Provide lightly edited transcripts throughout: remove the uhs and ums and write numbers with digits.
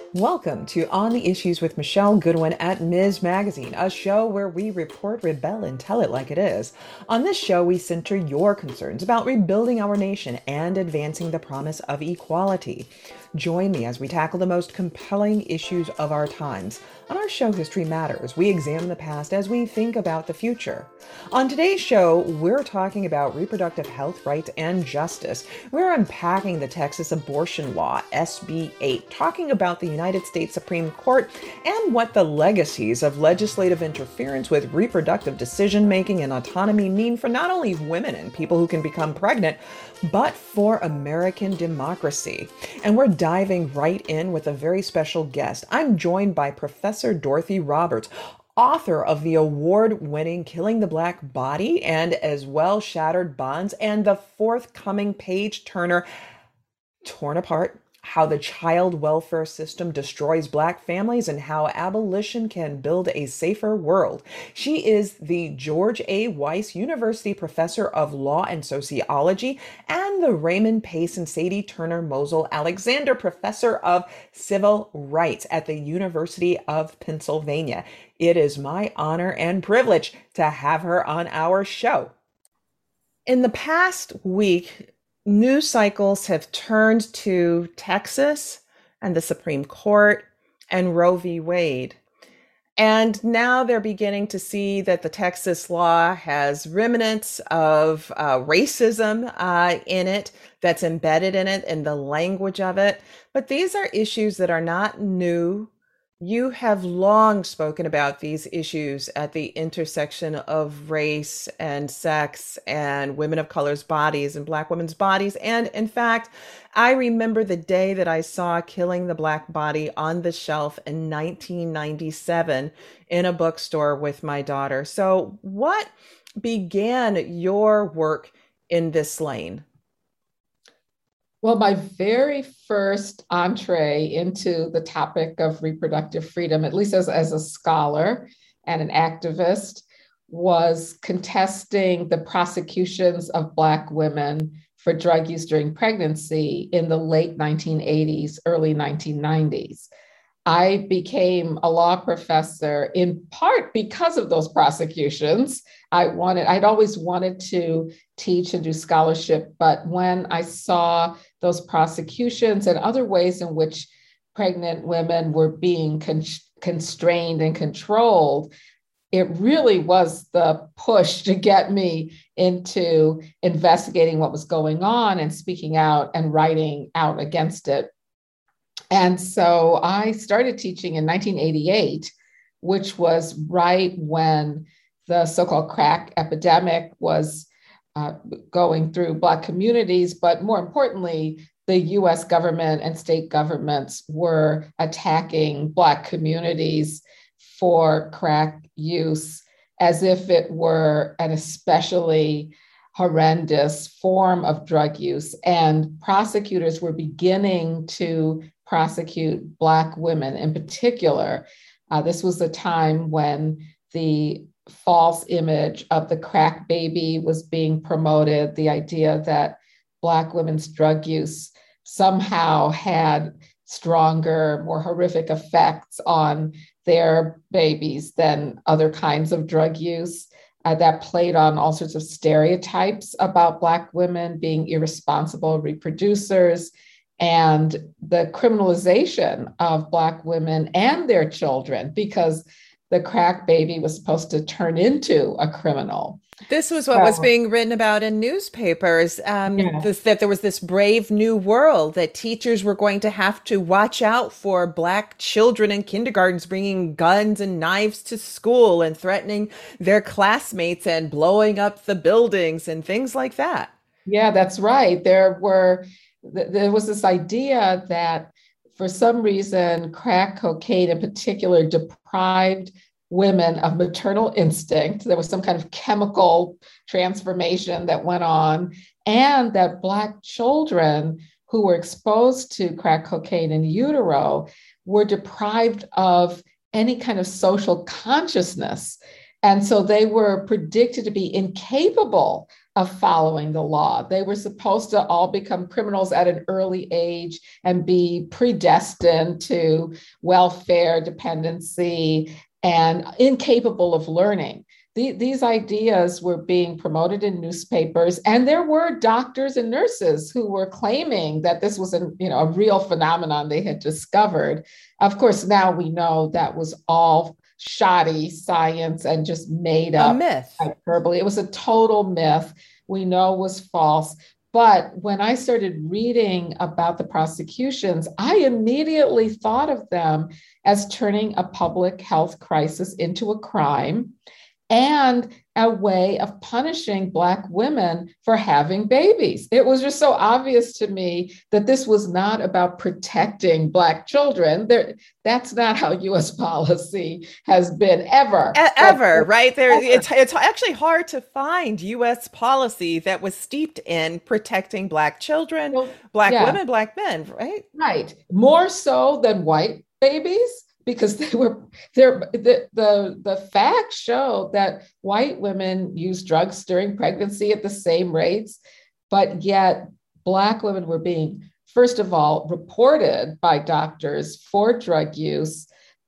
Welcome to On the Issues with Michelle Goodwin at Ms. Magazine, a show where we report, rebel, and tell it like it is. On this show, we center your concerns about rebuilding our nation and advancing the promise of equality. Join me as we tackle the most compelling issues of our times. On our show, History Matters, we examine the past as we think about the future. On today's show, we're talking about reproductive health rights and justice. We're unpacking the Texas abortion law, SB 8, talking about the United States Supreme Court and what the legacies of legislative interference with reproductive decision-making and autonomy mean for not only women and people who can become pregnant, but for American democracy. And we're diving right in with a very special guest. I'm joined by Professor Dorothy Roberts, author of the award-winning Killing the Black Body and as well Shattered Bonds and the forthcoming page-turner Torn Apart: How the Child Welfare System Destroys Black Families and How Abolition Can Build a Safer World. She is the George A. Weiss University Professor of Law and Sociology and the Raymond Pace and Sadie Turner Mosel Alexander Professor of Civil Rights at the University of Pennsylvania. It is my honor and privilege to have her on our show. In the past week, news cycles have turned to Texas and the Supreme Court and Roe v. Wade. And now they're beginning to see that the Texas law has remnants of racism in it, that's embedded in it, in the language of it. But these are issues that are not new. You have long spoken about these issues at the intersection of race and sex and women of color's bodies and Black women's bodies. And in fact, I remember the day that I saw Killing the Black Body on the shelf in 1997 in a bookstore with my daughter. So what began your work in this lane? Well, my very first entree into the topic of reproductive freedom, at least as a scholar and an activist, was contesting the prosecutions of Black women for drug use during pregnancy in the late 1980s, early 1990s. I became a law professor in part because of those prosecutions. I'd always wanted to teach and do scholarship, but when I saw those prosecutions and other ways in which pregnant women were being constrained and controlled, it really was the push to get me into investigating what was going on and speaking out and writing out against it. And so I started teaching in 1988, which was right when the so-called crack epidemic was going through Black communities, but more importantly, the US government and state governments were attacking Black communities for crack use as if it were an especially horrendous form of drug use. And prosecutors were beginning to prosecute Black women in particular. This was a time when the false image of the crack baby was being promoted, the idea that Black women's drug use somehow had stronger, more horrific effects on their babies than other kinds of drug use. That played on all sorts of stereotypes about Black women being irresponsible reproducers, and the criminalization of Black women and their children, because the crack baby was supposed to turn into a criminal. This was what was being written about in newspapers, that there was this brave new world, that teachers were going to have to watch out for Black children in kindergartens bringing guns and knives to school and threatening their classmates and blowing up the buildings and things like that. Yeah, that's right. There was this idea that for some reason, crack cocaine in particular deprived women of maternal instinct. There was some kind of chemical transformation that went on, and that Black children who were exposed to crack cocaine in utero were deprived of any kind of social consciousness. And so they were predicted to be incapable of following the law. They were supposed to all become criminals at an early age and be predestined to welfare dependency and incapable of learning. These ideas were being promoted in newspapers, and there were doctors and nurses who were claiming that this was a real phenomenon they had discovered. Of course, now we know that was all shoddy science and just made A up myth. hyperbole. It was a total myth. We know was false. But when I started reading about the prosecutions, I immediately thought of them as turning a public health crisis into a crime and a way of punishing Black women for having babies. It was just so obvious to me that this was not about protecting Black children. That's not how US policy has been ever. Ever, right? It's actually hard to find US policy that was steeped in protecting Black children, Black Yeah, women, Black men, right? right. More so than white babies, because they were there. The facts show that white women use drugs during pregnancy at the same rates, but yet Black women were being, first of all, reported by doctors for drug use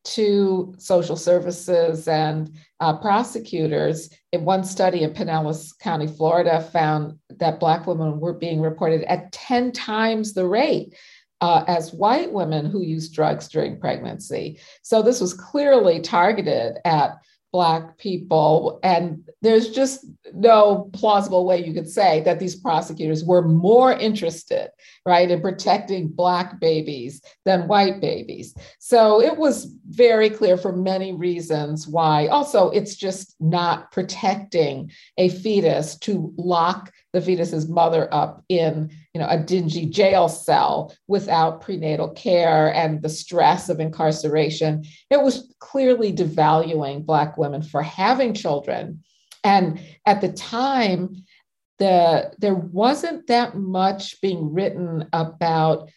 to social services and prosecutors. In one study in Pinellas County, Florida, found that Black women were being reported at 10 times the rate as white women who use drugs during pregnancy. So this was clearly targeted at Black people. And there's just no plausible way you could say that these prosecutors were more interested, right, in protecting Black babies than white babies. So it was very clear for many reasons why. Also, it's just not protecting a fetus to lock the fetus's mother up in a dingy jail cell without prenatal care and the stress of incarceration. It was clearly devaluing Black women for having children. And at the time, there wasn't that much being written about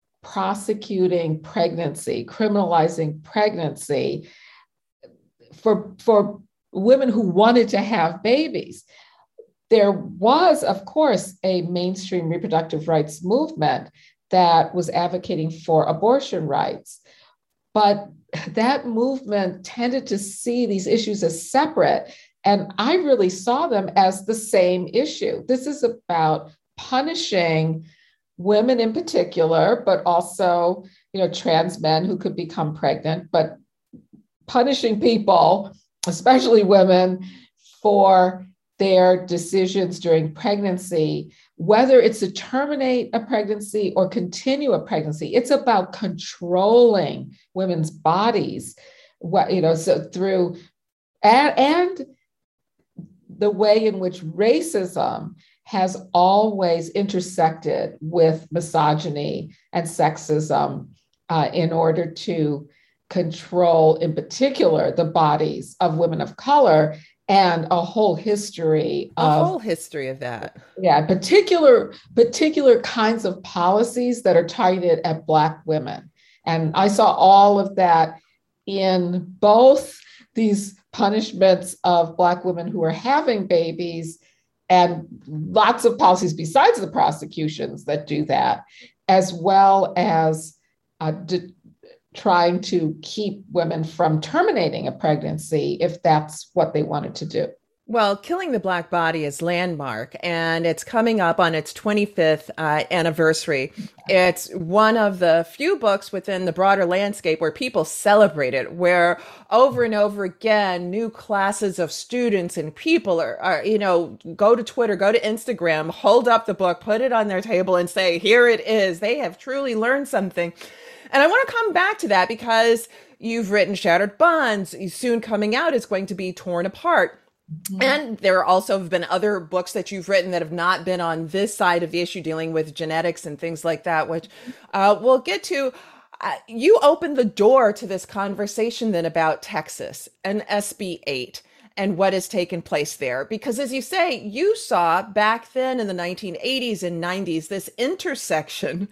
prosecuting pregnancy, criminalizing pregnancy for women who wanted to have babies. There was, of course, a mainstream reproductive rights movement that was advocating for abortion rights. But that movement tended to see these issues as separate. And I really saw them as the same issue. This is about punishing women in particular, but also, trans men who could become pregnant, but punishing people, especially women, for their decisions during pregnancy, whether it's to terminate a pregnancy or continue a pregnancy. It's about controlling women's bodies, so through and the way in which racism has always intersected with misogyny and sexism in order to control, in particular, the bodies of women of color. And a whole history of That. Yeah, particular kinds of policies that are targeted at Black women. And I saw all of that in both these punishments of Black women who are having babies and lots of policies besides the prosecutions that do that, as well as trying to keep women from terminating a pregnancy if that's what they wanted to do. Well, Killing the Black Body is landmark, and it's coming up on its 25th anniversary. It's one of the few books within the broader landscape where people celebrate it, where over and over again, new classes of students and people are go to Twitter, go to Instagram, hold up the book, put it on their table and say, here it is. They have truly learned something. And I want to come back to that because you've written Shattered Bonds. Soon coming out is going to be Torn Apart. Mm-hmm. And there also have been other books that you've written that have not been on this side of the issue, dealing with genetics and things like that, which we'll get to. You opened the door to this conversation then about Texas and SB 8 and what has taken place there. Because as you say, you saw back then in the 1980s and 90s, this intersection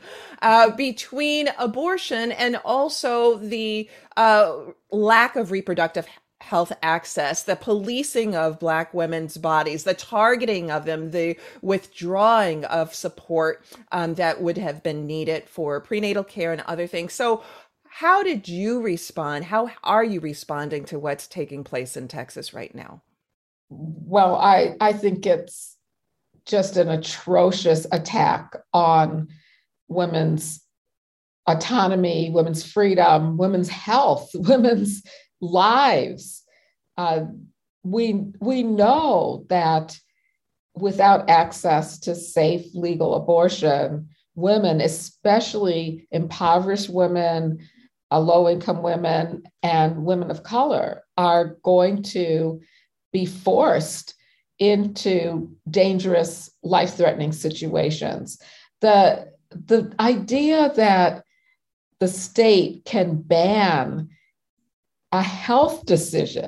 between abortion and also the lack of reproductive health access, the policing of Black women's bodies, the targeting of them, the withdrawing of support that would have been needed for prenatal care and other things. So, how did you respond? How are you responding to what's taking place in Texas right now? Well, I think it's just an atrocious attack on women's autonomy, women's freedom, women's health, women's lives. Uh, we know that without access to safe legal abortion, women, especially impoverished women, low-income women, and women of color, are going to be forced into dangerous, life-threatening situations. The idea that the state can ban a health decision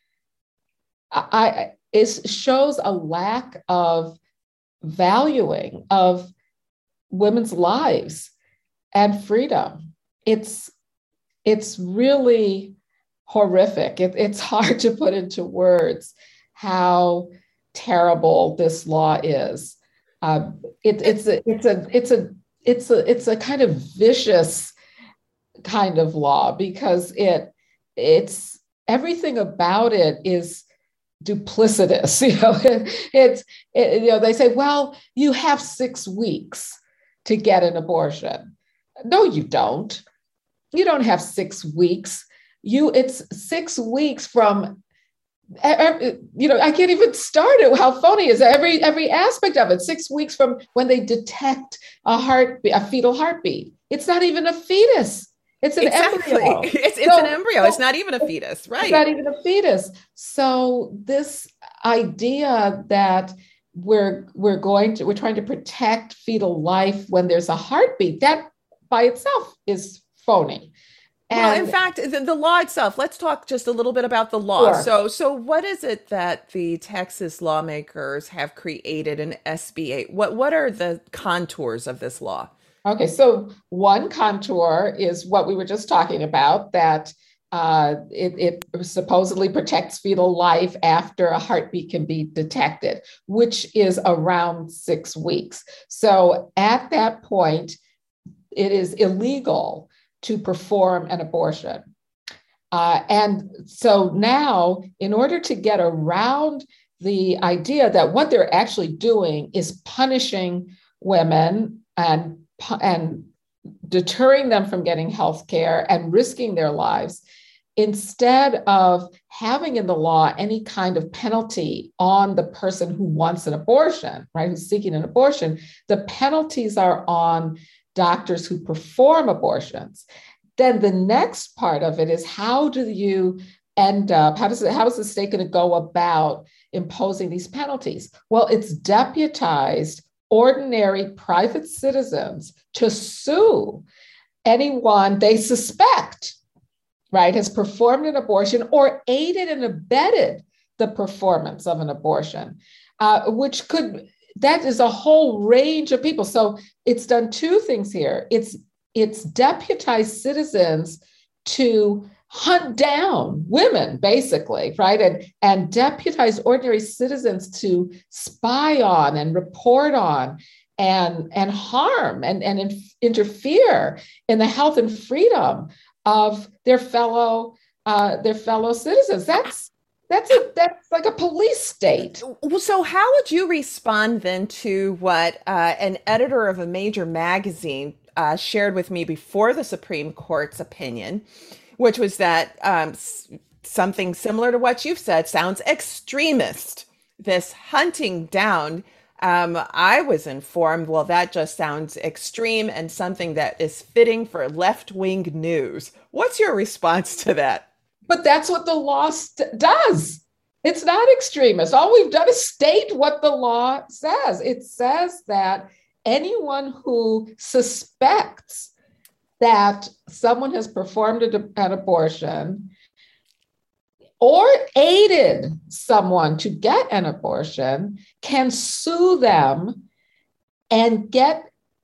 shows a lack of valuing of women's lives and freedom. It's really horrific. It's hard to put into words how terrible this law is. It's a kind of vicious kind of law because it's everything about it is duplicitous. They say, well, you have 6 weeks to get an abortion. No, you don't. You don't have 6 weeks. It's 6 weeks from, I can't even start it. How phony is every aspect of it? 6 weeks from when they detect a fetal heartbeat. It's not even a fetus. It's an embryo. It's an embryo. It's not even a fetus, right? It's not even a fetus. So this idea that we're trying to protect fetal life when there's a heartbeat, that by itself is phony. Well, in fact, the law itself, let's talk just a little bit about the law. Sure. So what is it that the Texas lawmakers have created in SB 8? What are the contours of this law? Okay, so one contour is what we were just talking about, that it supposedly protects fetal life after a heartbeat can be detected, which is around 6 weeks. So at that point, it is illegal to perform an abortion. And so now, in order to get around the idea that what they're actually doing is punishing women and deterring them from getting health care and risking their lives, instead of having in the law any kind of penalty on the person who wants an abortion, right, who's seeking an abortion, the penalties are on doctors who perform abortions. Then the next part of it is, how do you end up, how is the state going to go about imposing these penalties? Well, it's deputized ordinary private citizens to sue anyone they suspect, right, has performed an abortion or aided and abetted the performance of an abortion, that is a whole range of people. So it's done two things here. It's deputized citizens to hunt down women, basically, right? And deputize ordinary citizens to spy on and report on and harm and interfere in the health and freedom of their fellow citizens. That's like a police state. So how would you respond then to what an editor of a major magazine shared with me before the Supreme Court's opinion, which was that something similar to what you've said sounds extremist, this hunting down. I was informed, well, that just sounds extreme and something that is fitting for left-wing news. What's your response to that? But that's what the law does. It's not extremist. All we've done is state what the law says. It says that anyone who suspects that someone has performed an abortion or aided someone to get an abortion can sue them and get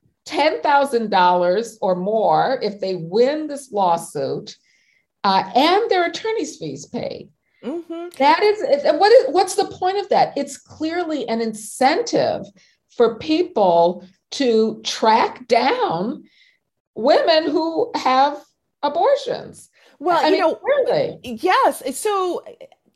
$10,000 or more if they win this lawsuit, and their attorney's fees paid. Hmm. That is, what's the point of that? It's clearly an incentive for people to track down women who have abortions. Well, I you mean, know, really. yes. So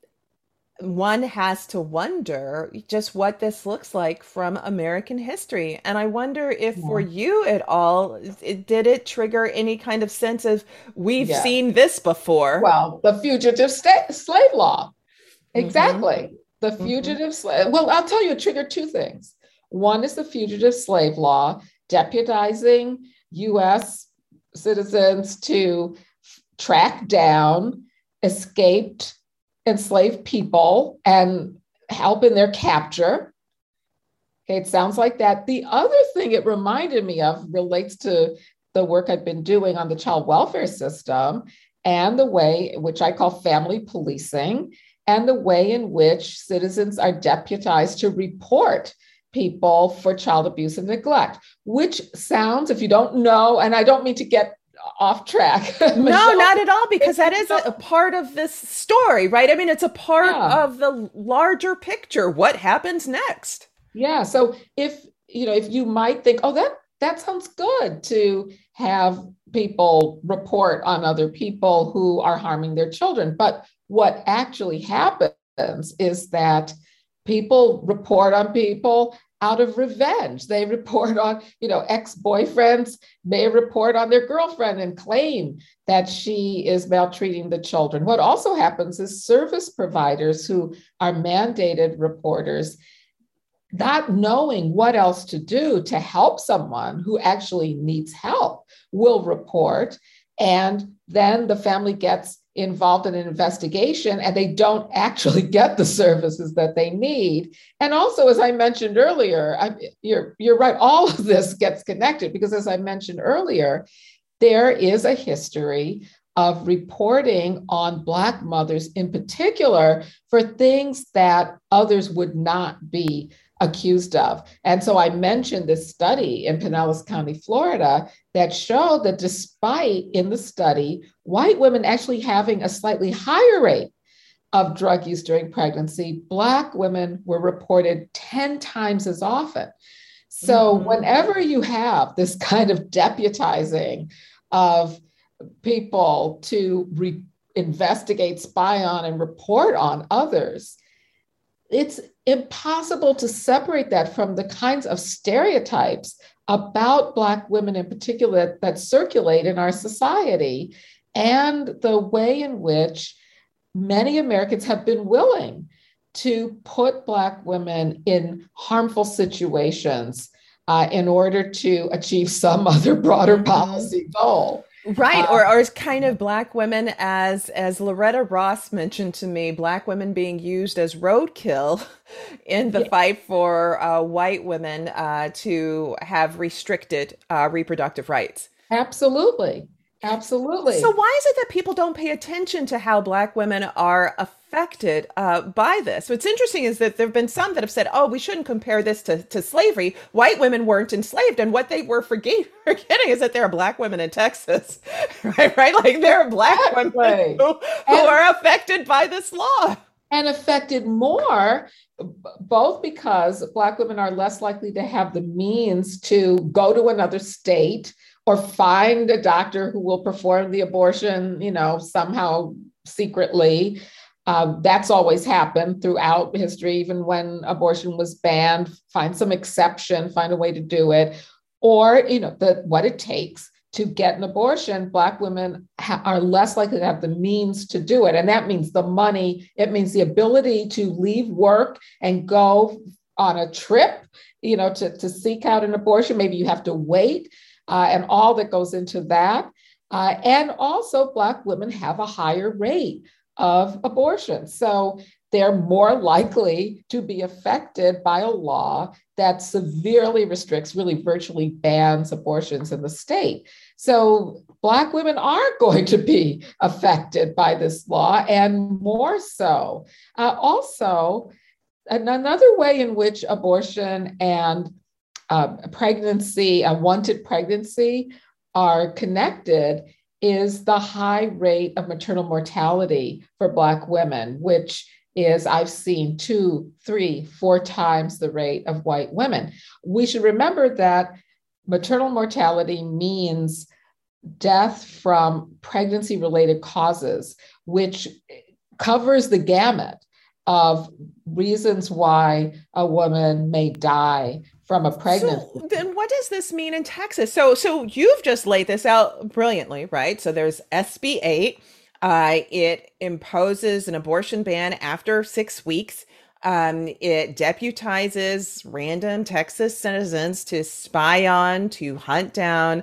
one has to wonder just what this looks like from American history. And I wonder if for Yeah. you at all, did it trigger any kind of sense of we've Yeah. seen this before? Well, the fugitive slave law. Hmm. Exactly. The Hmm. fugitive slave. Well, I'll tell you, it triggered two things. One is the fugitive slave law, deputizing US citizens to track down escaped enslaved people and help in their capture. Okay, it sounds like that. The other thing it reminded me of relates to the work I've been doing on the child welfare system and the way which I call family policing, and the way in which citizens are deputized to report people for child abuse and neglect, which sounds, if you don't know, and I don't mean to get off track, No, Michelle, not at all, if because that you is a don't, part of this story, right? I mean, it's a part yeah. of the larger picture. What happens next? Yeah. So if you might think, oh, that sounds good to have people report on other people who are harming their children. But what actually happens is that people report on people out of revenge. They report on, ex-boyfriends may report on their girlfriend and claim that she is maltreating the children. What also happens is service providers who are mandated reporters, not knowing what else to do to help someone who actually needs help, will report. And then the family gets involved in an investigation and they don't actually get the services that they need. And also, as I mentioned earlier, you're right, all of this gets connected because, as I mentioned earlier, there is a history of reporting on Black mothers in particular for things that others would not be accused of. And so I mentioned this study in Pinellas County, Florida, that showed that despite in the study, white women actually having a slightly higher rate of drug use during pregnancy, Black women were reported 10 times as often. So Hmm. whenever you have this kind of deputizing of people to investigate, spy on, and report on others, it's impossible to separate that from the kinds of stereotypes about Black women in particular that circulate in our society, and the way in which many Americans have been willing to put Black women in harmful situations in order to achieve some other broader Hmm. policy goal. Right, Uh, or as kind of Black women, as Loretta Ross mentioned to me, Black women being used as roadkill in the yeah, fight for white women to have restricted reproductive rights. absolutely. So Absolutely. why is it that people don't pay attention to how Black women are affected by this? What's interesting is that there have been some that have said, "Oh, we shouldn't compare this to slavery. White women weren't enslaved," and what they were forgetting is that there are Black women in Texas, right? Right? Like there are Black women Exactly. who And are affected by this law. and affected more, both because Black women are less likely to have the means to go to another state or find a doctor who will perform the abortion, somehow secretly. That's always happened throughout history, even when abortion was banned. Find some exception, find a way to do it, or what it takes to get an abortion. Black women are less likely to have the means to do it. And that means the money, it means the ability to leave work and go on a trip, to seek out an abortion. Maybe you have to wait, and all that goes into that. And also, Black women have a higher rate of abortion. So they're more likely to be affected by a law that severely restricts, really virtually bans abortions in the state. So Black women are going to be affected by this law, and more so. Also, another way in which abortion and pregnancy, unwanted pregnancy, are connected is the high rate of maternal mortality for Black women, which is, I've seen 2, 3, 4 times the rate of white women. We should remember that maternal mortality means death from pregnancy related causes, which covers the gamut of reasons why a woman may die from a pregnancy. So then what does this mean in Texas? So you've just laid this out brilliantly, right? So there's SB 8. It imposes an abortion ban after 6 weeks. It deputizes random Texas citizens to spy on, to hunt down,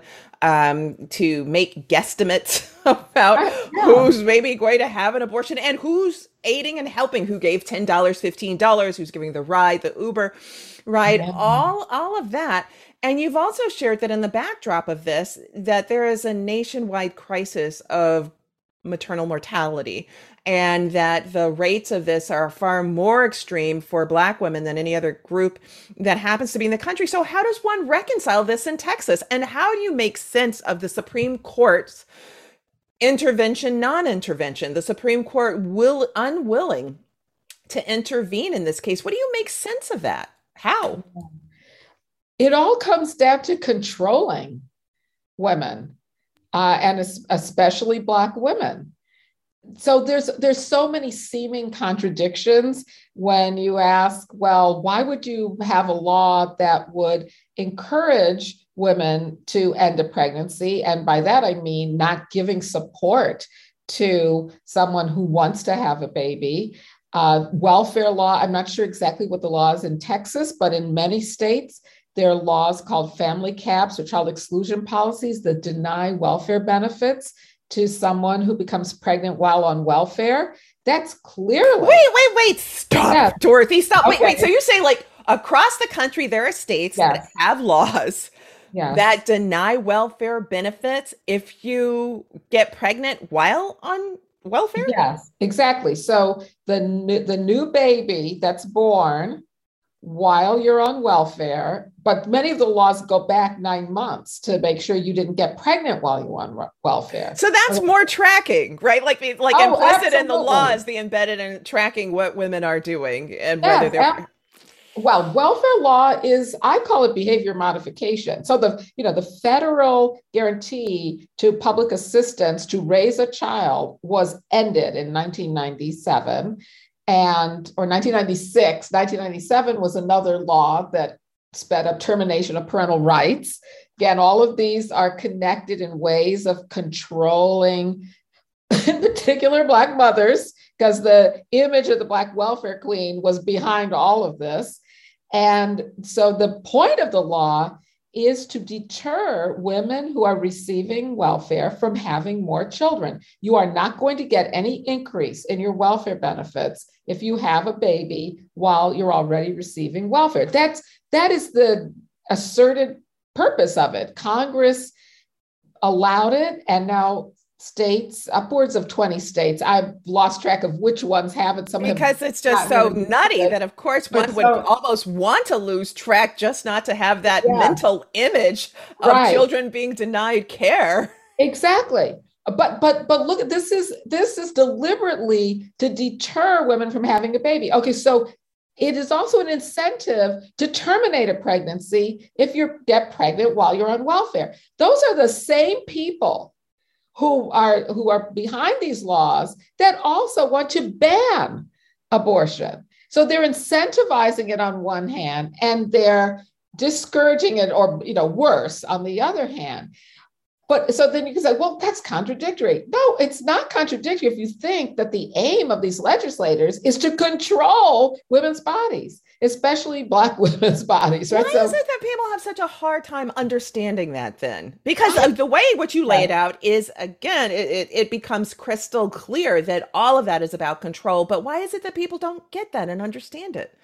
to make guesstimates about who's maybe going to have an abortion and who's aiding and helping, who gave $10, $15, who's giving the ride, the Uber ride, all of that. And you've also shared that in the backdrop of this, that there is a nationwide crisis of maternal mortality, and that the rates of this are far more extreme for Black women than any other group that happens to be in the country. So how does one reconcile this in Texas? And how do you make sense of the Supreme Court's intervention, non-intervention? The Supreme Court unwilling to intervene in this case. What do you make sense of that? How? It all comes down to controlling women, and especially Black women. So there's so many seeming contradictions when you ask, well, why would you have a law that would encourage women to end a pregnancy? And by that, I mean not giving support to someone who wants to have a baby. Welfare law, I'm not sure exactly what the law is in Texas, but in many states, there are laws called family caps or child exclusion policies that deny welfare benefits to someone who becomes pregnant while on welfare. That's clearly... Wait, stop, yeah. Dorothy, stop. Okay. Wait. So you're saying like across the country, there are states that have laws that deny welfare benefits if you get pregnant while on welfare? Yes, exactly. So the new baby that's born while you're on welfare, but many of the laws go back 9 months to make sure you didn't get pregnant while you're on welfare. So that's more tracking, right? Like implicit absolutely. In the law is the embedded in tracking what women are doing and whether they're... Well, welfare law is, I call it behavior modification. So the federal guarantee to public assistance to raise a child was ended in 1997. Or 1996, 1997 was another law that sped up termination of parental rights. Again, all of these are connected in ways of controlling, in particular, Black mothers, because the image of the Black welfare queen was behind all of this. And so the point of the law is to deter women who are receiving welfare from having more children. You are not going to get any increase in your welfare benefits if you have a baby while you're already receiving welfare. That is the asserted purpose of it. Congress allowed it, and now states, upwards of 20 states, I've lost track of which ones haven't. Because it's just so nutty that, of course, one would almost want to lose track just not to have that mental image of children being denied care. Exactly. But look, this is deliberately to deter women from having a baby. Okay, so it is also an incentive to terminate a pregnancy if you get pregnant while you're on welfare. Those are the same people who are behind these laws that also want to ban abortion. So they're incentivizing it on one hand, and they're discouraging it, or worse on the other hand. But so then you can say, well, that's contradictory. No, it's not contradictory if you think that the aim of these legislators is to control women's bodies, especially Black women's bodies. Right? Why is it that people have such a hard time understanding that then? Because of the way what you lay it out is, again, it becomes crystal clear that all of that is about control. But why is it that people don't get that and understand it?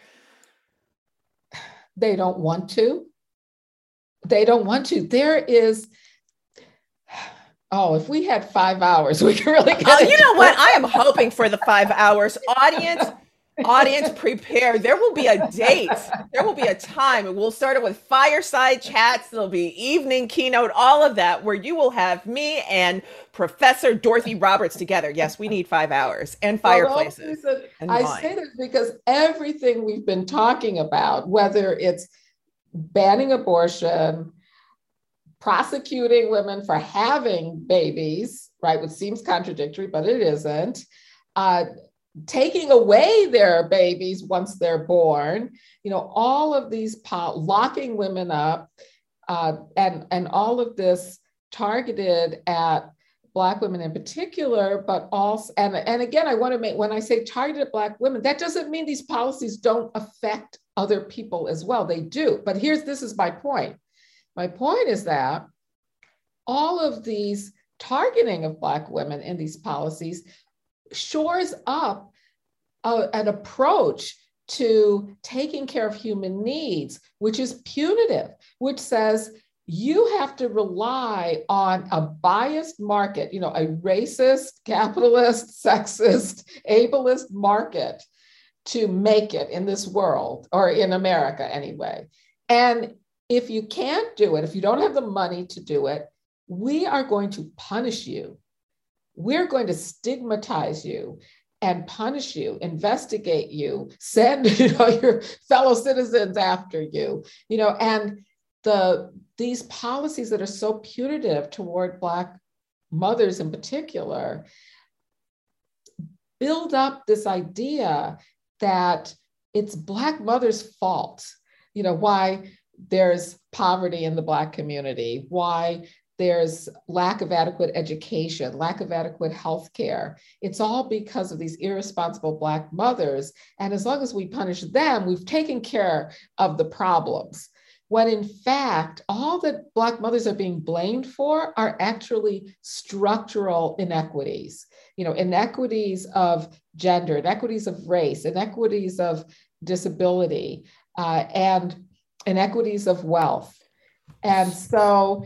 They don't want to. They don't want to. There is... Oh, if we had 5 hours, we could really get you know what? I am hoping for the 5 hours. Audience, Audience, prepare. There will be a date. There will be a time. And we'll start it with fireside chats. There'll be evening keynote, all of that, where you will have me and Professor Dorothy Roberts together. Yes, we need 5 hours and Well, the only fireplaces reason and I say wine. this because everything we've been talking about, whether it's banning abortion, prosecuting women for having babies, right, which seems contradictory, but it isn't, uh, taking away their babies once they're born, all of these locking women up, and all of this targeted at Black women in particular, but also, and again, I want to make, when I say targeted Black women, that doesn't mean these policies don't affect other people as well. They do. But this is my point. My point is that all of these targeting of Black women in these policies shores up an approach to taking care of human needs, which is punitive, which says you have to rely on a biased market, a racist, capitalist, sexist, ableist market to make it in this world, or in America anyway. And if you can't do it, if you don't have the money to do it, we are going to punish you. We're going to stigmatize you and punish you, investigate you, send your fellow citizens after you, and these policies that are so punitive toward Black mothers in particular build up this idea that it's Black mothers' fault, why there's poverty in the Black community, why there's lack of adequate education, lack of adequate health care. It's all because of these irresponsible Black mothers. And as long as we punish them, we've taken care of the problems. When in fact, all that Black mothers are being blamed for are actually structural inequities, inequities of gender, inequities of race, inequities of disability, and inequities of wealth. And so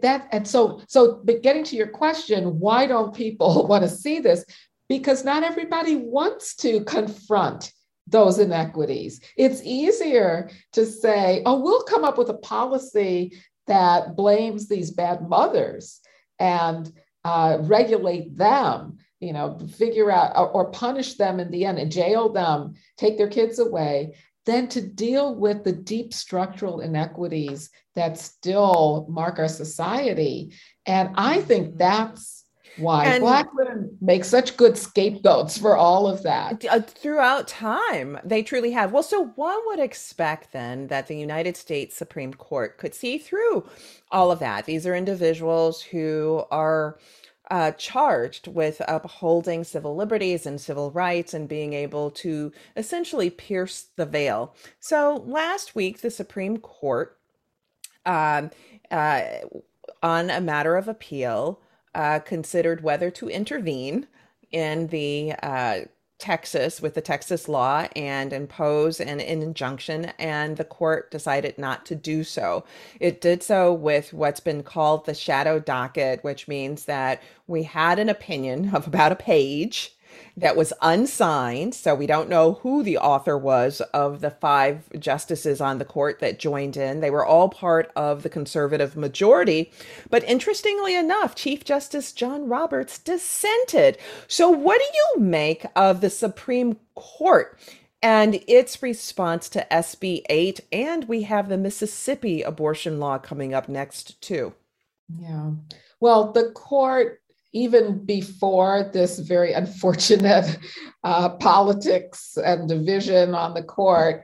but getting to your question, why don't people want to see this? Because not everybody wants to confront those inequities. It's easier to say, oh, we'll come up with a policy that blames these bad mothers and regulate them, figure out or punish them in the end and jail them, take their kids away, than to deal with the deep structural inequities that still mark our society. And I think that's why Black women make such good scapegoats for all of that. Throughout time, they truly have. Well, so one would expect then that the United States Supreme Court could see through all of that. These are individuals who are charged with upholding civil liberties and civil rights and being able to essentially pierce the veil. So last week, the Supreme Court, um, uh, on a matter of appeal, considered whether to intervene in the Texas with the Texas law and impose an injunction, and the court decided not to do so. It did so with what's been called the shadow docket, which means that we had an opinion of about a page that was unsigned. So we don't know who the author was of the 5 justices on the court that joined in. They were all part of the conservative majority. But interestingly enough, Chief Justice John Roberts dissented. So what do you make of the Supreme Court and its response to SB 8? And we have the Mississippi abortion law coming up next, too. Yeah. Well, the court, even before this very unfortunate politics and division on the court,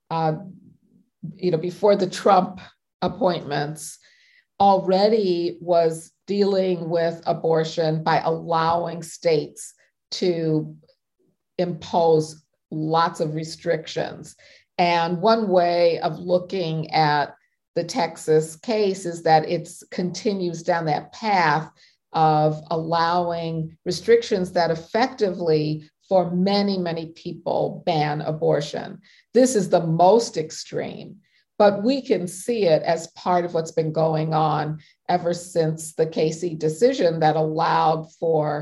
before the Trump appointments, already was dealing with abortion by allowing states to impose lots of restrictions. And one way of looking at the Texas case is that it continues down that path of allowing restrictions that effectively, for many, many people, ban abortion. This is the most extreme, but we can see it as part of what's been going on ever since the Casey decision that allowed for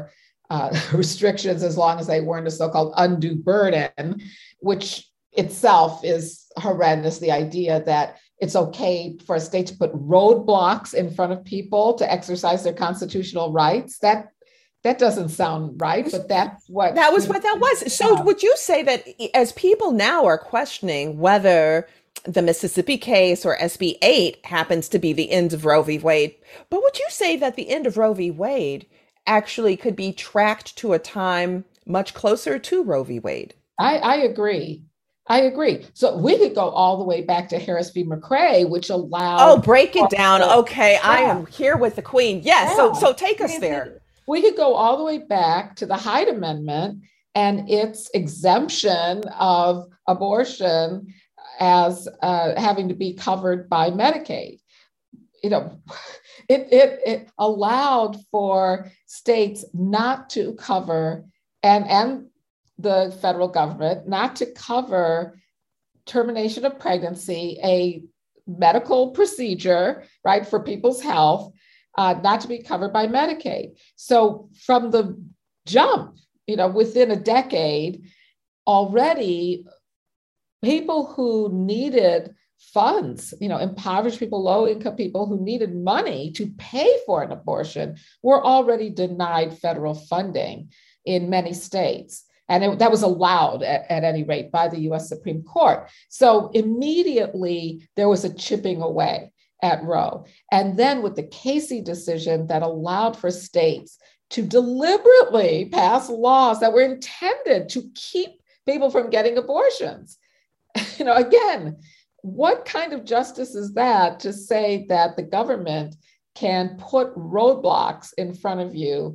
restrictions as long as they weren't a so-called undue burden, which itself is horrendous. The idea that it's okay for a state to put roadblocks in front of people to exercise their constitutional rights. That doesn't sound right, but that's what That was what that was. So, would you say that as people now are questioning whether the Mississippi case or SB 8 happens to be the end of Roe v. Wade, but would you say that the end of Roe v. Wade actually could be tracked to a time much closer to Roe v. Wade? I agree. I agree. So we could go all the way back to Harris v. McRae, which Oh, allowed. break it down. Okay, I Yeah, am here with the queen. Yes, yeah. so take us there. We could go all the way back to the Hyde Amendment and its exemption of abortion as having to be covered by Medicaid. You know, it allowed for states not to cover and the federal government not to cover termination of pregnancy, a medical procedure, right, for people's health, not to be covered by Medicaid. So from the jump, within a decade, already people who needed funds, impoverished people, low income people who needed money to pay for an abortion were already denied federal funding in many states. And that was allowed at any rate by the US Supreme Court. So immediately there was a chipping away at Roe. And then with the Casey decision that allowed for states to deliberately pass laws that were intended to keep people from getting abortions. Again, what kind of justice is that to say that the government can put roadblocks in front of you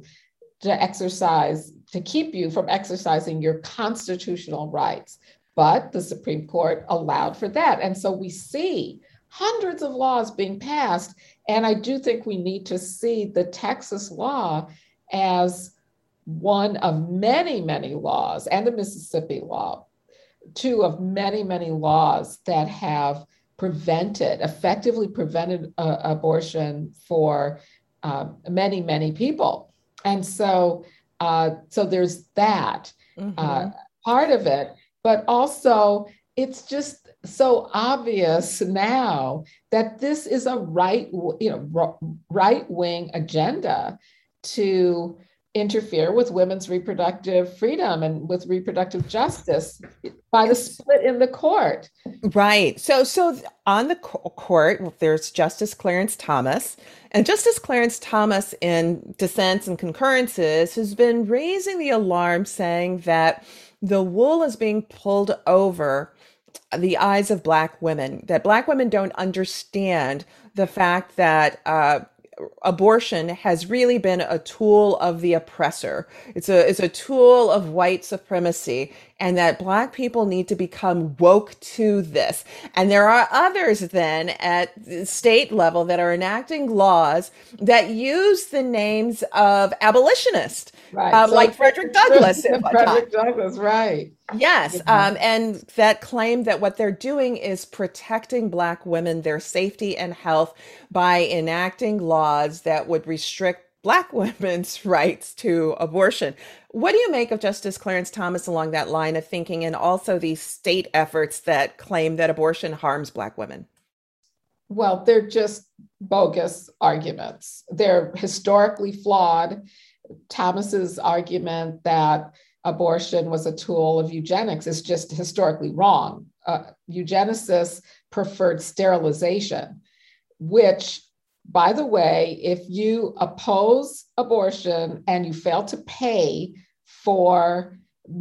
to keep you from exercising your constitutional rights? But the Supreme Court allowed for that. And so we see hundreds of laws being passed. And I do think we need to see the Texas law as one of many, many laws, and the Mississippi law, two of many, many laws that have effectively prevented abortion for many, many people. And so there's that part of it, but also it's just so obvious now that this is a right-wing agenda to interfere with women's reproductive freedom and with reproductive justice by the split in the court. Right. So on the court, there's Justice Clarence Thomas, and Justice Clarence Thomas, in dissents and concurrences, has been raising the alarm, saying that the wool is being pulled over the eyes of Black women, that Black women don't understand the fact that abortion has really been a tool of the oppressor. It's a tool of white supremacy, and that Black people need to become woke to this. And there are others then at the state level that are enacting laws that use the names of abolitionists, right? Like Frederick Douglass. Frederick Douglass, right. Yes, and that claim that what they're doing is protecting Black women, their safety and health, by enacting laws that would restrict Black women's rights to abortion. What do you make of Justice Clarence Thomas along that line of thinking, and also these state efforts that claim that abortion harms Black women? Well, they're just bogus arguments. They're historically flawed. Thomas's argument that abortion was a tool of eugenics is just historically wrong. Eugenicists preferred sterilization, which, by the way, if you oppose abortion and you fail to pay for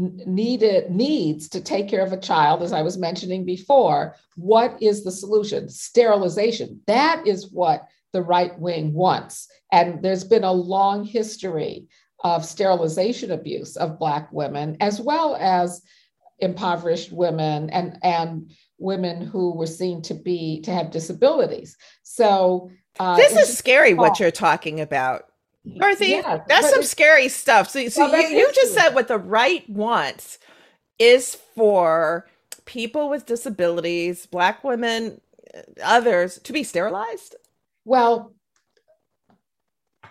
needs to take care of a child, as I was mentioning before, what is the solution? Sterilization. That is what the right wing wants. And there's been a long history of sterilization abuse of Black women, as well as impoverished women and women who were seen to have disabilities. So this is scary what you're talking about, Dorothy. Yeah, that's some scary stuff. So you just said what the right wants is for people with disabilities, Black women, others, to be sterilized? Well,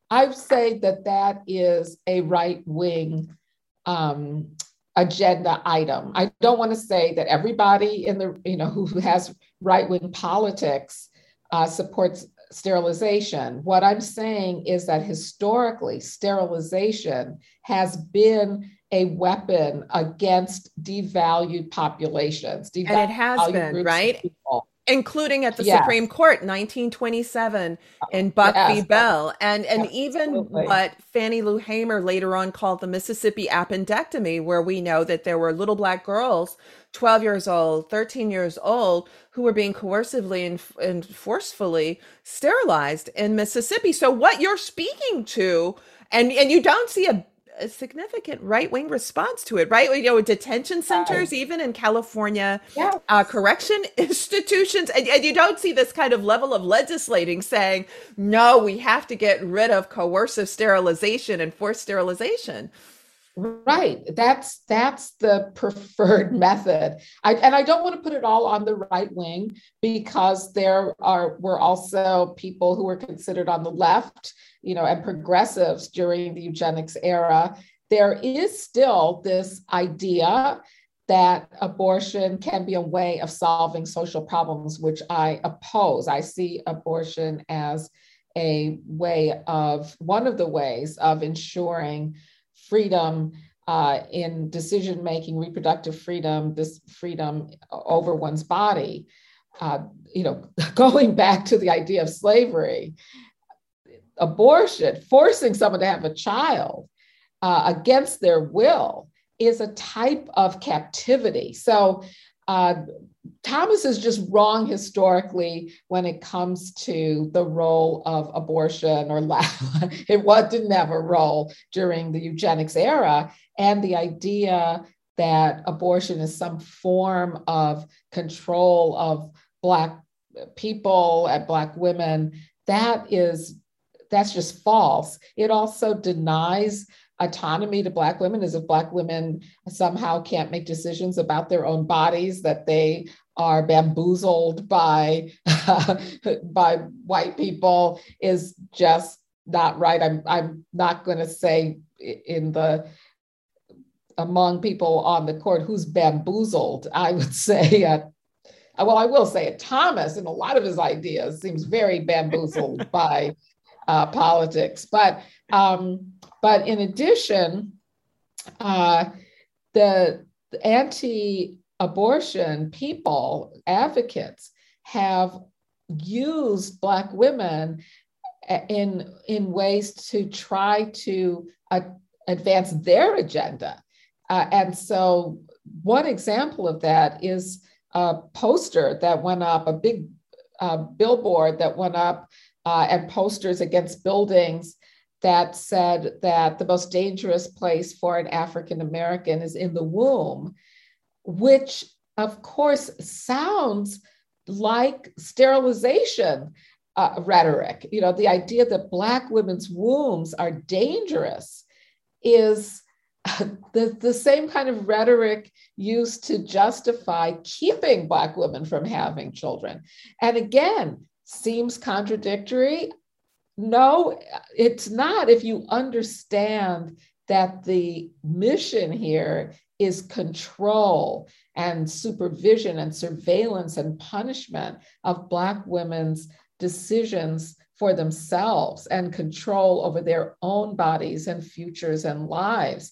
I say that that is a right wing um, agenda item. I don't want to say that everybody in the who has right wing politics supports sterilization. What I'm saying is that historically, sterilization has been a weapon against devalued populations, And it has devalued been, groups of right? people. Including at the Yes, Supreme Court, 1927 in Buck v. yes, Bell, and even absolutely. what Fannie Lou Hamer later on called the Mississippi appendectomy, where we know that there were little black girls, 12 years old, 13 years old, who were being coercively and forcefully sterilized in Mississippi. So what you're speaking to, and you don't see a significant right wing response to it, right? Detention Right. centers, even in California, Yes. correction institutions, and you don't see this kind of level of legislating saying, no, we have to get rid of coercive sterilization and forced sterilization. Right. That's the preferred method. And I don't want to put it all on the right wing because there were also people who were considered on the left, and progressives during the eugenics era. There is still this idea that abortion can be a way of solving social problems, which I oppose. I see abortion as one of the ways of ensuring freedom in decision making, reproductive freedom, this freedom over one's body. Uh, Going back to the idea of slavery, abortion, forcing someone to have a child against their will, is a type of captivity. So Thomas is just wrong historically when it comes to the role of abortion, or it didn't have a role during the eugenics era, and the idea that abortion is some form of control of Black people and Black women. That's just false. It also denies autonomy to Black women, as if Black women somehow can't make decisions about their own bodies, that they are bamboozled by by white people, is just not right. I'm not going to say among people on the court who's bamboozled. I would say well, I will say it. Thomas, and a lot of his ideas, seems very bamboozled by politics. But in addition, the anti-abortion people, advocates, have used Black women in ways to try to advance their agenda. And so one example of that is a poster that went up, a big billboard that went up, and posters against buildings that said that the most dangerous place for an African American is in the womb, which of course sounds like sterilization rhetoric. The idea that Black women's wombs are dangerous is the same kind of rhetoric used to justify keeping Black women from having children. And again, seems contradictory. No, it's not, if you understand that the mission here is control and supervision and surveillance and punishment of Black women's decisions for themselves and control over their own bodies and futures and lives.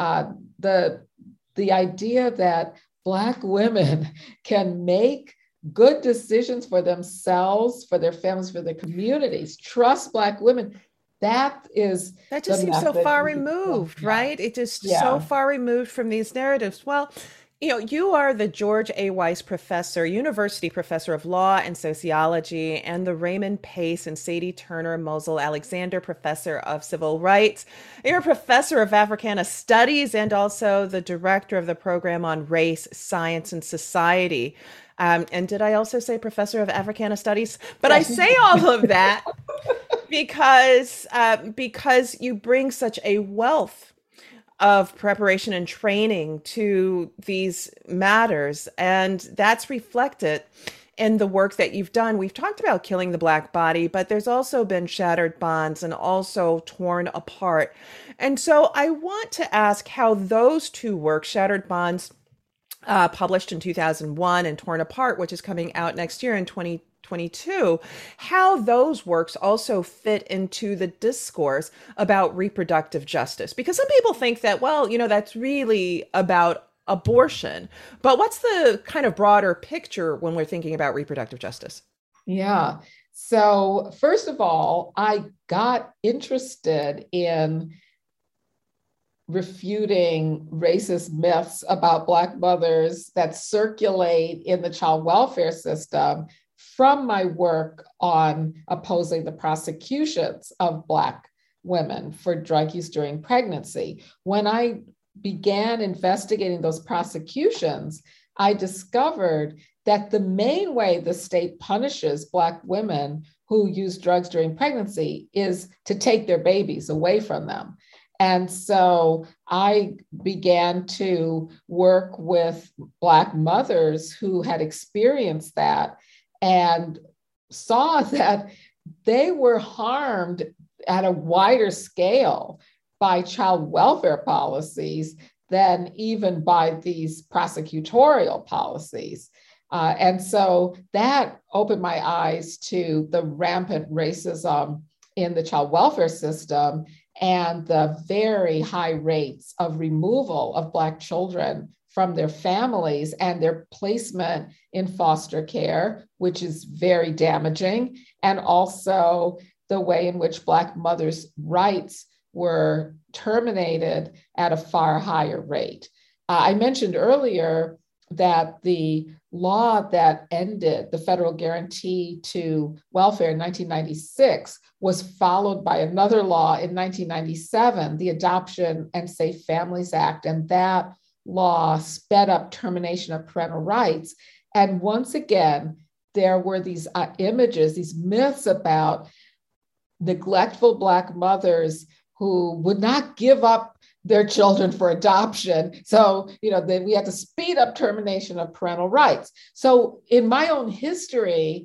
The idea that Black women can make good decisions for themselves, for their families, for their communities, trust Black women, that just seems so far removed, right? It just so far removed from these narratives. Well, you are the George A. Weiss Professor, University Professor of Law and Sociology, and the Raymond Pace and Sadie Turner Mosel Alexander Professor of Civil Rights. You're a Professor of Africana Studies and also the Director of the Program on Race, Science, and Society. And did I also say Professor of Africana Studies? But I say all of that because you bring such a wealth of preparation and training to these matters, and that's reflected in the work that you've done, we've talked about Killing the Black Body, but there's also been Shattered Bonds and also Torn Apart. And so I want to ask how those two works, Shattered Bonds, published in 2001, and Torn Apart, which is coming out next year in 2022, how those works also fit into the discourse about reproductive justice. Because some people think that, well, that's really about abortion. But what's the kind of broader picture when we're thinking about reproductive justice? Yeah. So, first of all, I got interested in refuting racist myths about Black mothers that circulate in the child welfare system from my work on opposing the prosecutions of Black women for drug use during pregnancy. When I began investigating those prosecutions, I discovered that the main way the state punishes Black women who use drugs during pregnancy is to take their babies away from them. And so I began to work with Black mothers who had experienced that and saw that they were harmed at a wider scale by child welfare policies than even by these prosecutorial policies. And so that opened my eyes to the rampant racism in the child welfare system and the very high rates of removal of Black children from their families and their placement in foster care, which is very damaging, and also the way in which Black mothers' rights were terminated at a far higher rate. I mentioned earlier that the law that ended the federal guarantee to welfare in 1996 was followed by another law in 1997, the Adoption and Safe Families Act, and that law sped up termination of parental rights. And once again, there were these images, these myths about neglectful Black mothers who would not give up their children for adoption. So, then we had to speed up termination of parental rights. So in my own history,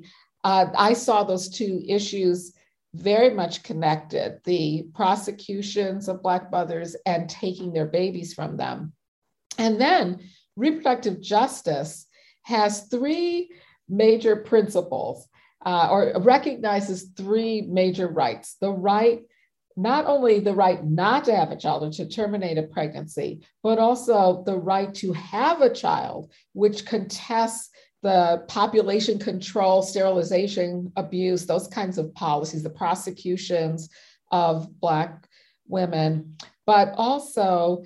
I saw those two issues very much connected, the prosecutions of Black mothers and taking their babies from them. And then reproductive justice has three major principles, or recognizes three major rights. The right, not only the right not to have a child or to terminate a pregnancy, but also the right to have a child, which contests the population control, sterilization, abuse, those kinds of policies, the prosecutions of Black women, but also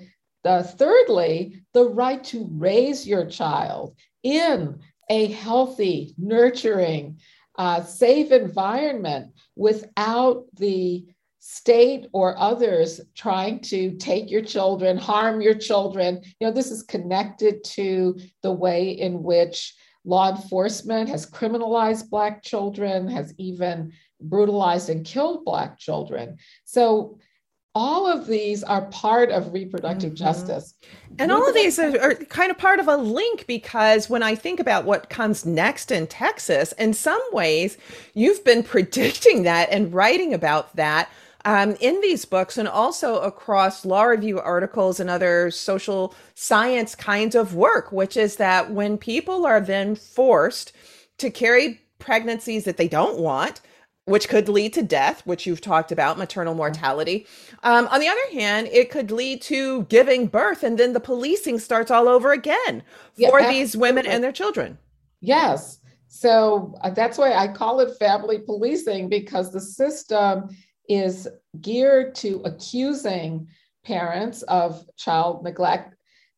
thirdly, the right to raise your child in a healthy, nurturing, safe environment without the state or others trying to take your children, harm your children. This is connected to the way in which law enforcement has criminalized Black children, has even brutalized and killed Black children. So all of these are part of reproductive justice. And all of these are kind of part of a link, because when I think about what comes next in Texas, in some ways, you've been predicting that and writing about that in these books, and also across law review articles and other social science kinds of work, which is that when people are then forced to carry pregnancies that they don't want, which could lead to death, which you've talked about, maternal mortality. On the other hand, it could lead to giving birth, and then the policing starts all over again for these women and their children. Yes. So that's why I call it family policing, because the system is geared to accusing parents of child neglect.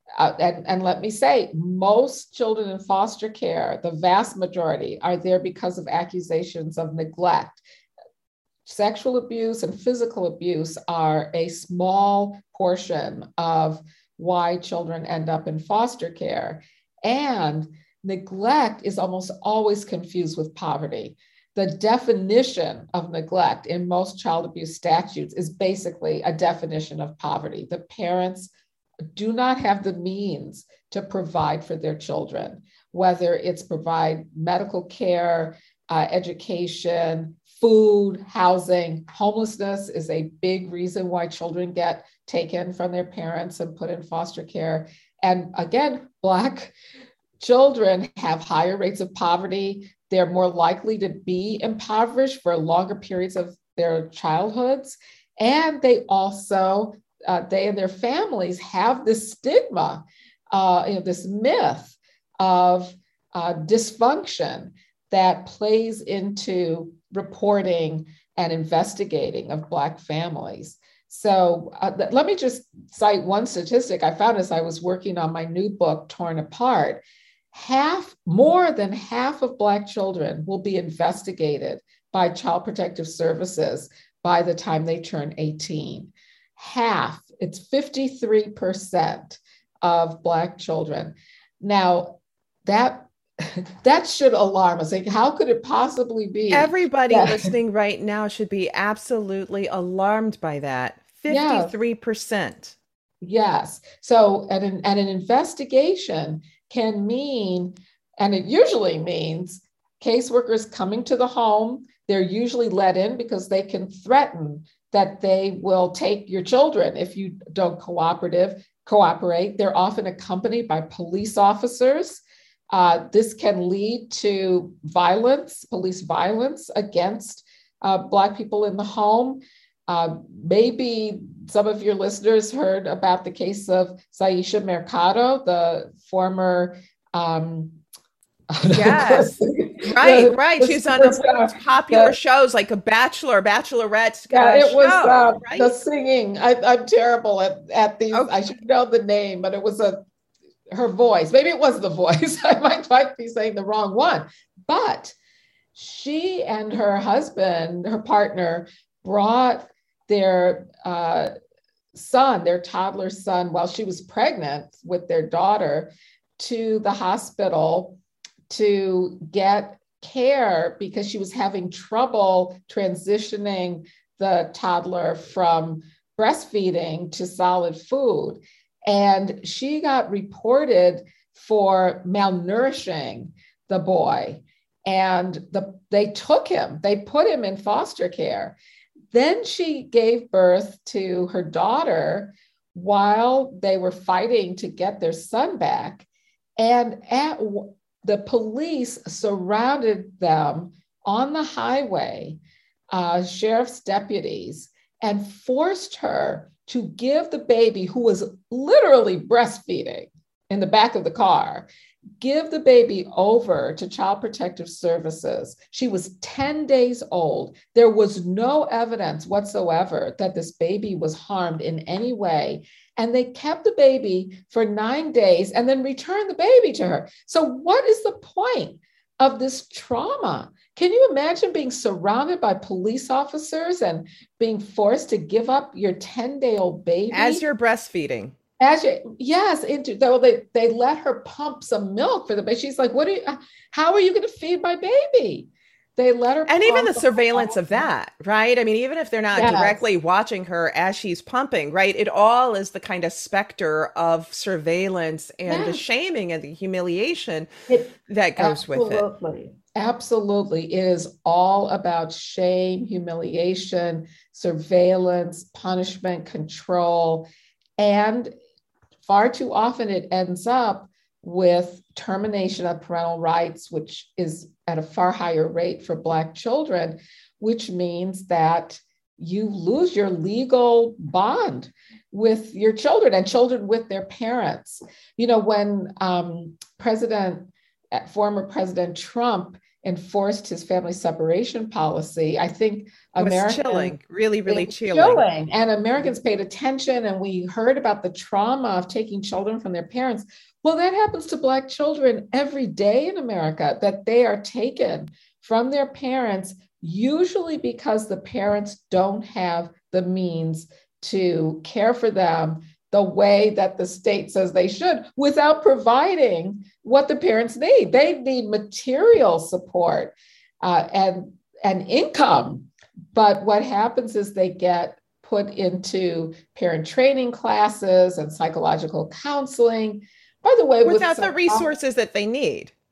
And let me say, most children in foster care, the vast majority, are there because of accusations of neglect. Sexual abuse and physical abuse are a small portion of why children end up in foster care. And neglect is almost always confused with poverty. The definition of neglect in most child abuse statutes is basically a definition of poverty. The parents do not have the means to provide for their children. whether it's provide medical care, education, food, housing. Homelessness is a big reason why children get taken from their parents and put in foster care. And again, Black children have higher rates of poverty. They're more likely to be impoverished for longer periods of their childhoods. And they also, they and their families have this stigma, this myth of dysfunction that plays into reporting and investigating of Black families. So let me just cite one statistic I found as I was working on my new book, Torn Apart. More than half of Black children will be investigated by Child Protective Services by the time they turn 18. Half, it's 53% of Black children. Now, that should alarm us. Like, how could it possibly be? Everybody listening right now should be absolutely alarmed by that. 53%. Yes. So, and an investigation can mean, and it usually means, caseworkers coming to the home. They're usually let in because they can threaten that they will take your children if you don't cooperate. They're often accompanied by police officers. This can lead to violence, police violence against Black people in the home. Maybe some of your listeners heard about the case of Saisha Mercado, the former yes, right. She's on popular shows like a Bachelor, Bachelorette. It was show, right? the singing. I'm terrible at these. Okay. I should know the name, but it was her voice. Maybe it was The Voice. I might be saying the wrong one. But she and her husband, her partner, brought their son, their toddler son, while she was pregnant with their daughter, to the hospital to get care because she was having trouble transitioning the toddler from breastfeeding to solid food. And she got reported for malnourishing the boy. And they took him, they put him in foster care. Then she gave birth to her daughter while they were fighting to get their son back. And the police surrounded them on the highway, sheriff's deputies, and forced her to give the baby, who was literally breastfeeding in the back of the car, give the baby over to Child Protective Services. She was 10 days old. There was no evidence whatsoever that this baby was harmed in any way. And they kept the baby for 9 days and then returned the baby to her. So what is the point of this trauma? Can you imagine being surrounded by police officers and being forced to give up your 10-day-old baby? As you're breastfeeding. Yes, they let her pump some milk for the baby. She's like, how are you going to feed my baby? They let her. And even the surveillance of that, right? I mean, even if they're not directly watching her as she's pumping, right? It all is the kind of specter of surveillance and the shaming and the humiliation that goes with it. Absolutely. It is all about shame, humiliation, surveillance, punishment, control. And far too often it ends up with termination of parental rights, which is at a far higher rate for Black children, which means that you lose your legal bond with your children and children with their parents. You know, when former President Trump enforced his family separation policy, I think Americans, chilling, really chilling. And Americans paid attention, and we heard about the trauma of taking children from their parents. Well, that happens to Black children every day in America, that they are taken from their parents, usually because the parents don't have the means to care for them the way that the state says they should, without providing what the parents need. They need material support and income. But what happens is they get put into parent training classes and psychological counseling. By the way, without the resources that they need.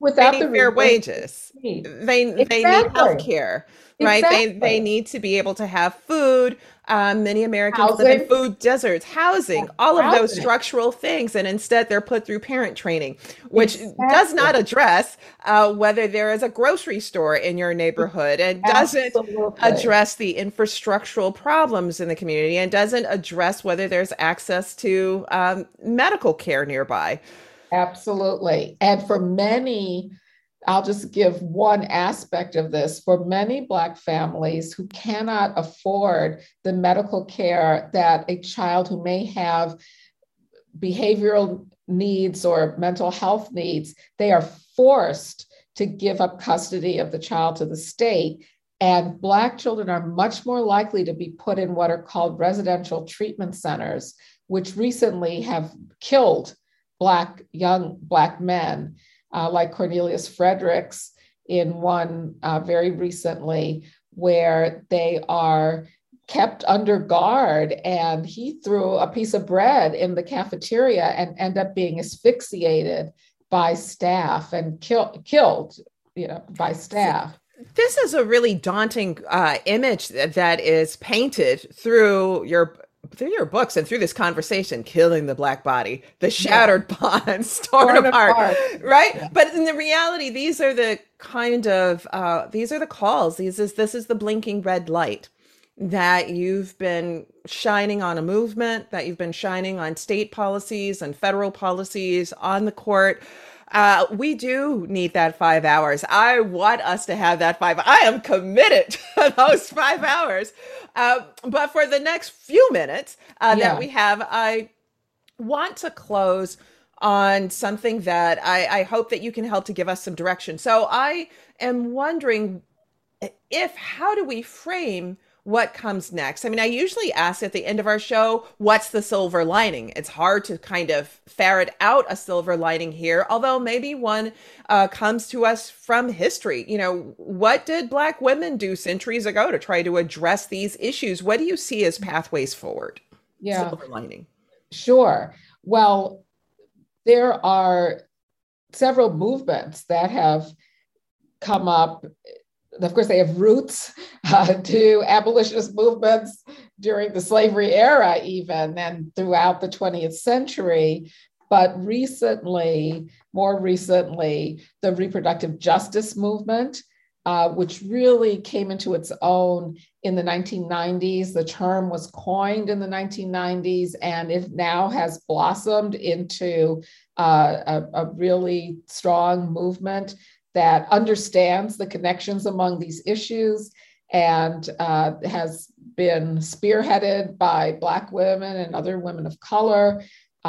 They without need the fair resources wages. they need. They need health Exactly. care, right? They Exactly. need to be able to have food. Many Americans live in Housing. food deserts, Yeah. housing, all of those Housing. structural things, and instead they're put through parent training, which does Exactly. not address whether there is a grocery store in your neighborhood, and doesn't Absolutely. address the infrastructural problems in the community, and doesn't address whether there's access to medical care nearby. Absolutely. And for many, I'll just give one aspect of this. For many Black families who cannot afford the medical care that a child who may have behavioral needs or mental health needs, they are forced to give up custody of the child to the state. And Black children are much more likely to be put in what are called residential treatment centers, which recently have killed young Black men, like Cornelius Fredericks in one very recently, where they are kept under guard, and he threw a piece of bread in the cafeteria and ended up being asphyxiated by staff and killed, by staff. This is a really daunting image that is painted through your books and through this conversation, killing the Black body, the Yeah. shattered bonds, torn Torn apart, apart. right? Yeah. But in the reality, these are the calls. This is the blinking red light that you've been shining on a movement, that you've been shining on state policies and federal policies on the court. We do need that 5 hours. I want us to have that five. I am committed to those 5 hours. But for the next few minutes that Yeah. we have, I want to close on something that I hope that you can help to give us some direction. So I am wondering how do we frame what comes next? I mean, I usually ask at the end of our show, what's the silver lining? It's hard to kind of ferret out a silver lining here, although maybe one comes to us from history. What did Black women do centuries ago to try to address these issues? What do you see as pathways forward? Yeah. Silver lining. Sure. Well, there are several movements that have come up. Of course, they have roots to abolitionist movements during the slavery era, even, and throughout the 20th century. But more recently, the reproductive justice movement, which really came into its own in the 1990s. The term was coined in the 1990s, and it now has blossomed into a really strong movement that understands the connections among these issues and has been spearheaded by Black women and other women of color.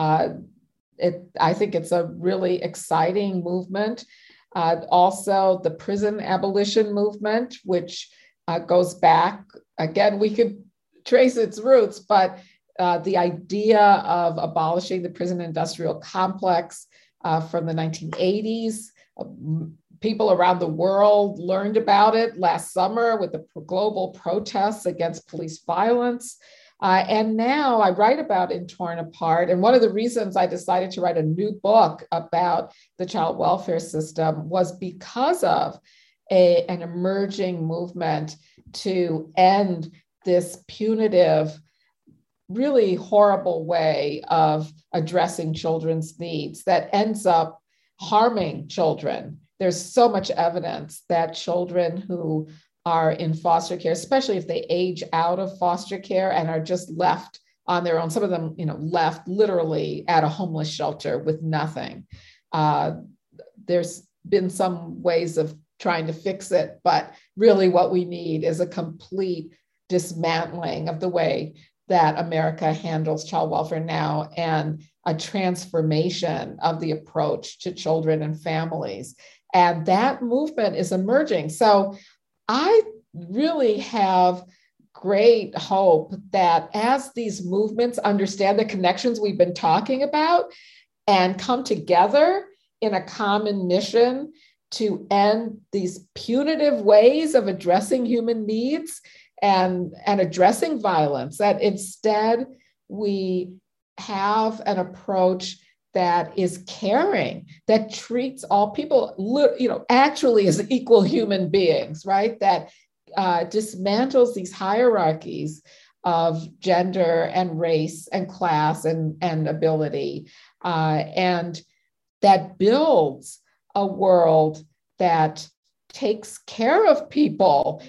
I think it's a really exciting movement. Also, the prison abolition movement, which goes back, again, we could trace its roots, but the idea of abolishing the prison industrial complex from the 1980s. People around the world learned about it last summer with the global protests against police violence. And now I write about in Torn Apart. And one of the reasons I decided to write a new book about the child welfare system was because of an emerging movement to end this punitive, really horrible way of addressing children's needs that ends up harming children. There's so much evidence that children who are in foster care, especially if they age out of foster care and are just left on their own, some of them, left literally at a homeless shelter with nothing. There's been some ways of trying to fix it, but really what we need is a complete dismantling of the way that America handles child welfare now, and a transformation of the approach to children and families. And that movement is emerging. So I really have great hope that as these movements understand the connections we've been talking about and come together in a common mission to end these punitive ways of addressing human needs and addressing violence, that instead we have an approach that is caring, that treats all people, actually as equal human beings, right? That dismantles these hierarchies of gender and race and class and ability, and that builds a world that takes care of people,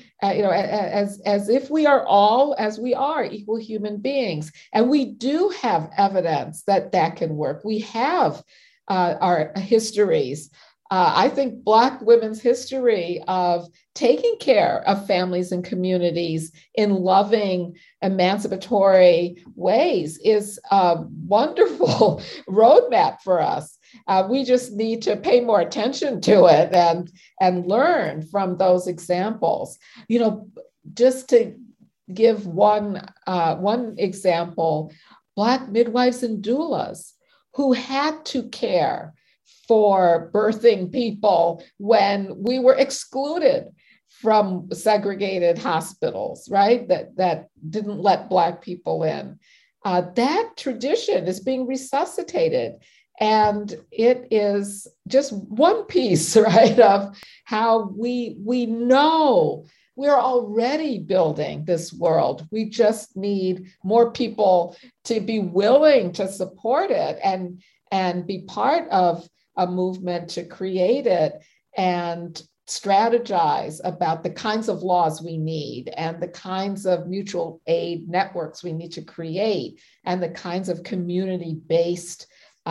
as if we are all, as we are, equal human beings. And we do have evidence that that can work. We have our histories. I think Black women's history of taking care of families and communities in loving, emancipatory ways is a wonderful roadmap for us. We just need to pay more attention to it and learn from those examples. Just to give one example, Black midwives and doulas who had to care for birthing people when we were excluded from segregated hospitals, right? That didn't let Black people in. That tradition is being resuscitated. And it is just one piece, right, of how we know we're already building this world. We just need more people to be willing to support it and be part of a movement to create it and strategize about the kinds of laws we need and the kinds of mutual aid networks we need to create and the kinds of community-based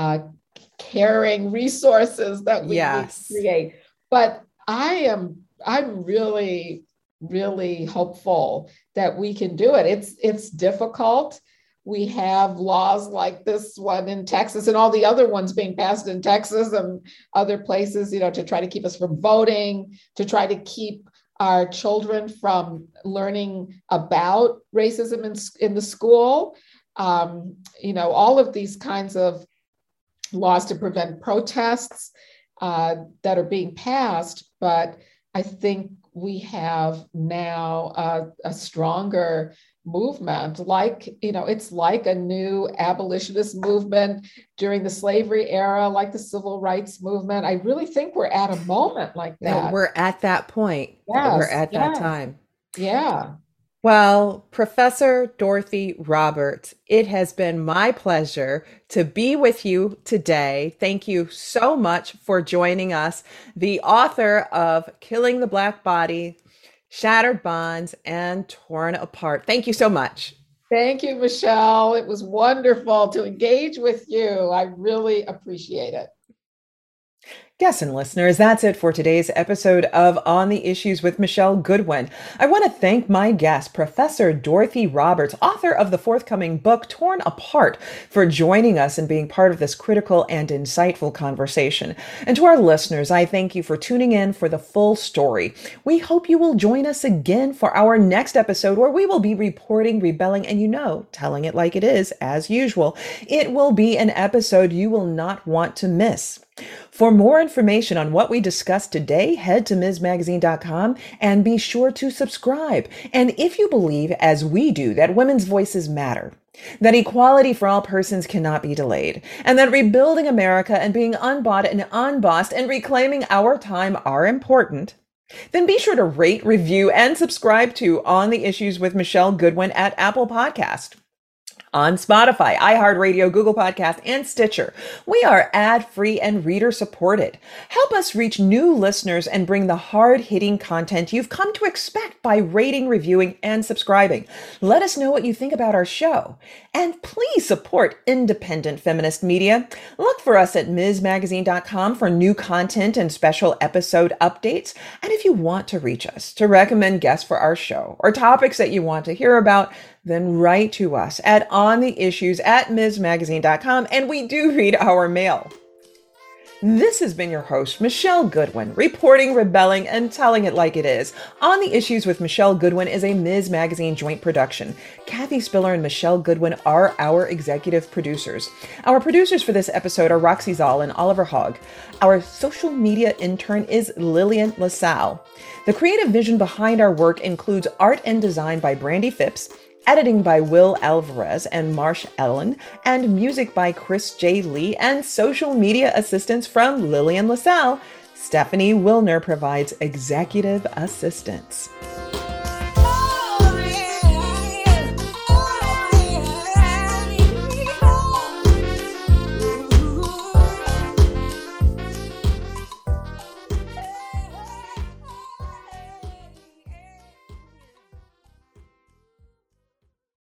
caring resources that we need to create. But I'm really, really hopeful that we can do it. It's difficult. We have laws like this one in Texas and all the other ones being passed in Texas and other places, to try to keep us from voting, to try to keep our children from learning about racism in the school. All of these kinds of laws to prevent protests that are being passed. But I think we have now a stronger movement, it's like a new abolitionist movement during the slavery era, like the civil rights movement. I really think we're at a moment like that. Yeah, we're at that point. Yes, we're at that time. Yeah. Well, Professor Dorothy Roberts, it has been my pleasure to be with you today. Thank you so much for joining us. The author of Killing the Black Body, Shattered Bonds, and Torn Apart. Thank you so much. Thank you, Michelle. It was wonderful to engage with you. I really appreciate it. Yes, and listeners, that's it for today's episode of On the Issues with Michelle Goodwin. I want to thank my guest, Professor Dorothy Roberts, author of the forthcoming book, Torn Apart, for joining us and being part of this critical and insightful conversation. And to our listeners, I thank you for tuning in for the full story. We hope you will join us again for our next episode, where we will be reporting, rebelling, and telling it like it is, as usual. It will be an episode you will not want to miss. For more information on what we discussed today, head to MsMagazine.com and be sure to subscribe. And if you believe, as we do, that women's voices matter, that equality for all persons cannot be delayed, and that rebuilding America and being unbought and unbossed and reclaiming our time are important, then be sure to rate, review, and subscribe to On the Issues with Michelle Goodwin at Apple Podcast, on Spotify, iHeartRadio, Google Podcast, and Stitcher. We are ad-free and reader-supported. Help us reach new listeners and bring the hard-hitting content you've come to expect by rating, reviewing, and subscribing. Let us know what you think about our show. And please support independent feminist media. Look for us at MsMagazine.com for new content and special episode updates. And if you want to reach us to recommend guests for our show or topics that you want to hear about, then write to us at ontheissues@MsMagazine.com, and we do read our mail. This has been your host, Michelle Goodwin, reporting, rebelling, and telling it like it is. On the Issues with Michelle Goodwin is a Ms. Magazine joint production. Kathy Spiller and Michelle Goodwin are our executive producers. Our producers for this episode are Roxy Zoll and Oliver Hogg. Our social media intern is Lillian LaSalle. The creative vision behind our work includes art and design by Brandy Phipps, Editing by Will Alvarez and Marsh Ellen, and music by Chris J. Lee, and social media assistance from Lillian LaSalle. Stephanie Wilner provides executive assistance.